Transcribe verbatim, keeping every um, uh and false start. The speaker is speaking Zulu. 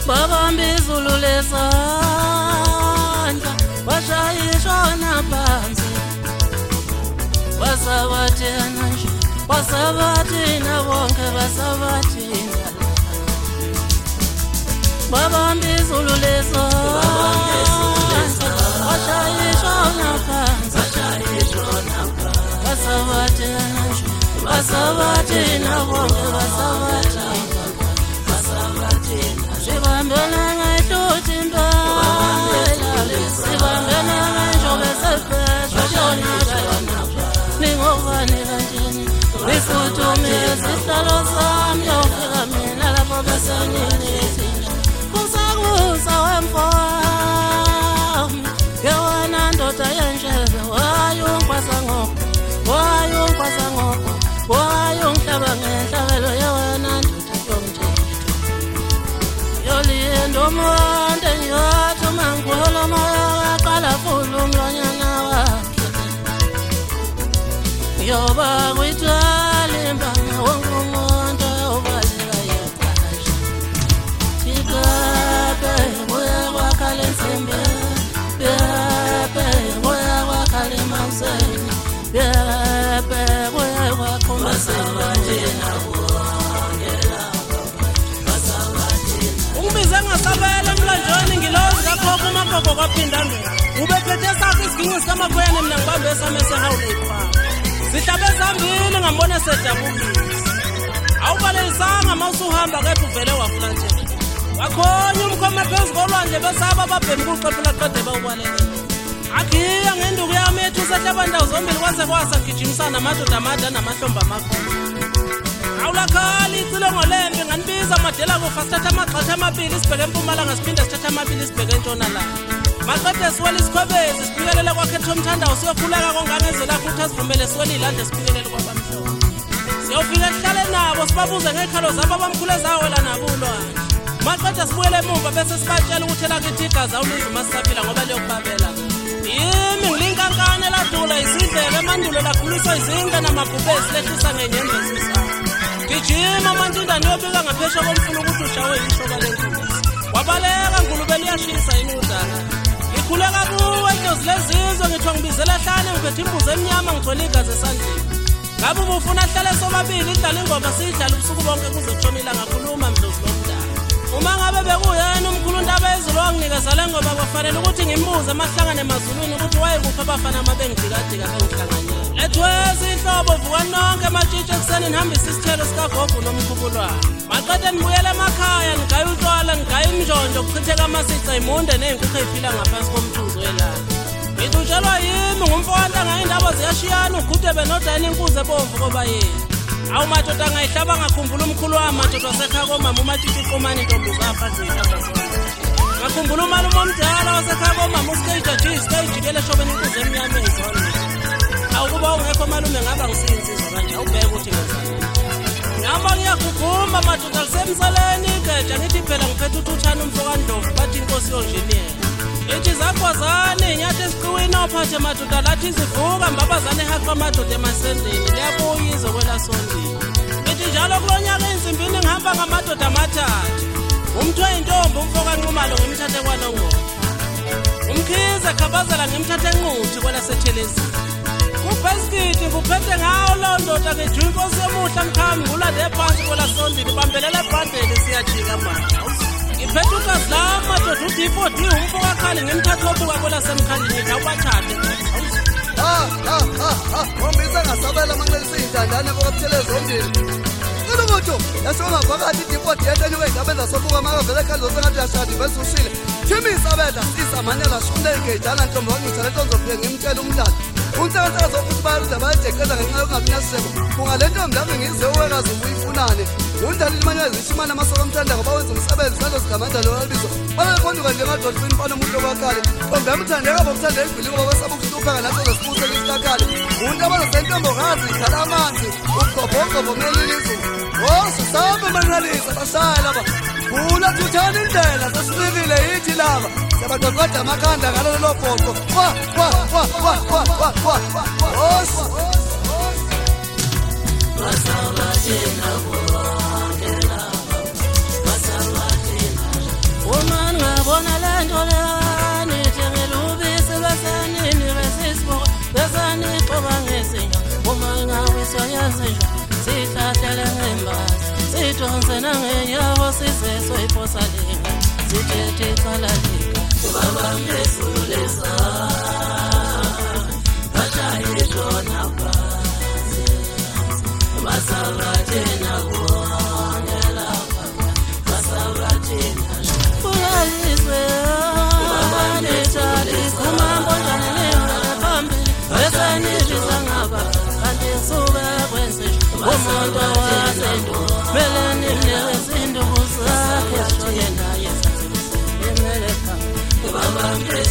babambe izulu lezandla bashayishona phansi basabathina nje basabathina bonke basabathina babambe izulu lezandla bashayishona phansi basabathina nje basabathina bonke basabathina Sibambana ngaithuthi impela Sibambana ngenjobe sepesha Ningobani kanjeni Ngifuthume isihlalo sami Yofika mina lapho beseninithi Kusakusa wemfami Yewena ndoda yenjebe Wayungkwasa ngoko Wayungkwasa ngoko Wayunghlaba ngenhlabelo Yewena ndoda yomthetho Yoliendo mwande nyoto mangolo maya Kala fulu mlonyana wake Yoba kwitwali mbanga Wongo mwanda yobalika yotaji Tigabe Boya wakale nsembe Bebe Boya wakale mauseni Bebe Boya wakumaseni Ngasabela emlanjweni ngilozi kakhokho umakoko kwaphinda ngeke ubephethe sakhe isiginqo sikaMakwene mina ngibambe esamese hawule ikhaya sihlabe zambili ngambona sedabukisa awubalelisanga mawusuhamba kepha uvele wafulathela wakhonya umkhoma phezu kolwandle besaba ababhemi kuqephela qede bawubalekela akhiya ngenduku yami ethu sehlaba ndawo zombili kwaze kwasa gijimisana amadoda amade namahlombe amakhulu awulakhali icilo ngolembe nganibiza amadela kufa sithatha amagxatha amabili sibheke empumalanga siphinde sithatha amabili sibheke entshonalanga maqede siwela isikhobezi siphikelela kwakhe ethomthandawo siyokhuleka kongangezela futhi asivumele siwela ilande siphikelela kwabamhlophe siyofika sihlale nabo sibabuze ngey'khalo zabo abamkhulu ezawela nabo ulwandle maqede sibuyele emumva bese sibatshela ukuthi elakithi igazi awuliza uma sisaphila ngoba liyokubabela yimi ngilinkankane ladula isidleke emandulo lakhuliswa izinga namabhubesi lehlisa ngenyembezisa Gijima manje indani yobika ngaphesha komfuna ukuthi ushawe ishoka lenkosi wabaleka ngulube liyashisa yini udala ngikhuleka kuwe indozi lezizwe ngithiwa ngibizela hlane ngiphethe imbuzi emnyama ngithola igazi esandleni ngabe ubufuna hlale sobabili idlala ingoma sidlala ubusuku bonke kuze kushona ilanga khuluma mdlozi lomdala uma ngabe bekuyena umkhulu ndaba ezulu wanginikeza ngoba kwafanele ukuthi ngimbuze amahlangane emazulwini ukuthi wayekuphi abafana amabengidikadika bengihlanganyela Lethwezi inhlobo vuka nonke amatshitshe ekuseni nihambisa isithelo sikagogo nomkhubulwane maqede nibuyele emakhaya ngigaye utshwala ngigaye imnjonjo kuchitheka amasitha imunde ney'nkukhu ey'phila ngaphansi komthuzo welanga ngithutshelwa yimi ngumfowantanga indaba ziyashiyana ugudebe nodani inkuzi ebomvu koba yini awu madoda angayihlaba ngakhumbula umkhulu wami madoda wasekhaya komama umatshitshe iqomani intombi zafa ziyihlaba ngakhumbula umalume omdala wasekhaya komama usikeyijajisi kayijikele eshobeni inkuzi emnyama ezona Awukuba ungekho malume ngaba ngisiyinsiza kanje awubheke ukuthi ngenzani Noma ngiyakuguma madoda lisemsaleni keja ngithi phela ngiphethe uthuthana umfokandlovu bathi inkosi yonjiniyela Ithi zakwazane inyathi esiqiwini ophathe madoda lathi izivuka mbabazane ehaqa madoda emasendeni liyabuya izokwela sondini Ithi njalo kulonyaka ensimbini ngihamba ngamadoda amathathu umthwe intombi umfokanqumalo ngimthathe kwanongoma Umkhize khabazela ngimthathe enquthi kwela sethelezini Kuphesikiti kuphethe ngawo lo ndoda ngejwe inkosi emuhla mkhambi ngulande phansi kwela sondini bambelela ebhandeni siyajika manje ngiphethe ugazi lami madoda uDifo D umfokakhali ngimthatha obuka kwela semkhandini ngithi awubathathe ha ha ha ngombisa ngasabela manxelisa izindandane bokubuthele zondini Ngilukutho yashona phakathi iDifo D yethu wengabenza sobuka makavele ekhalo sengathi yashadi bese ushile Thimisa abedla sisamanyela shune ngejana ntombi wangithatha tonzofike ngimtshela umntana Untsaka zokuthi bayaluza bayajekeza ngenxa yokungafinyasiseko kungalentombi lami ngize uwekazi ubuyifunane undali limanya zishimana amasoko omthanda ngoba wenza umsebenzi salo sigamanda lo albizo babekhonduka njengadolfin mfana umuntu okwakale ntombi yamthandeka bokuthanda igwilika ngoba besaba ukuhlupheka naso zesibuse lesitakale umuntu abazasentombokazi ikhala amanzi ugobhogobo melilizo oh sisambe manqalisa bashaya laba Bula tuthana indlela sesifikile yithi laba Sabaqoqoda amakhanda ngalo lo bhoqo wa wa wa wa wa wa wa Os Masabatina wongela Masabatina soyazi sithathele ngembazi sidonse nangenyawo size soyiposalinga sithethe ixalalika ubabambe sulesa bashaye jona phansi basavathena kuhangela basavathena uyalizwe ubabambe jalisa mambonjane nemvele phambili esanijisa ngaba kanti suka kwenze umuntu wasendu mele nimneke izinduku zakhe sishone naye sathi emele phambili ubabambe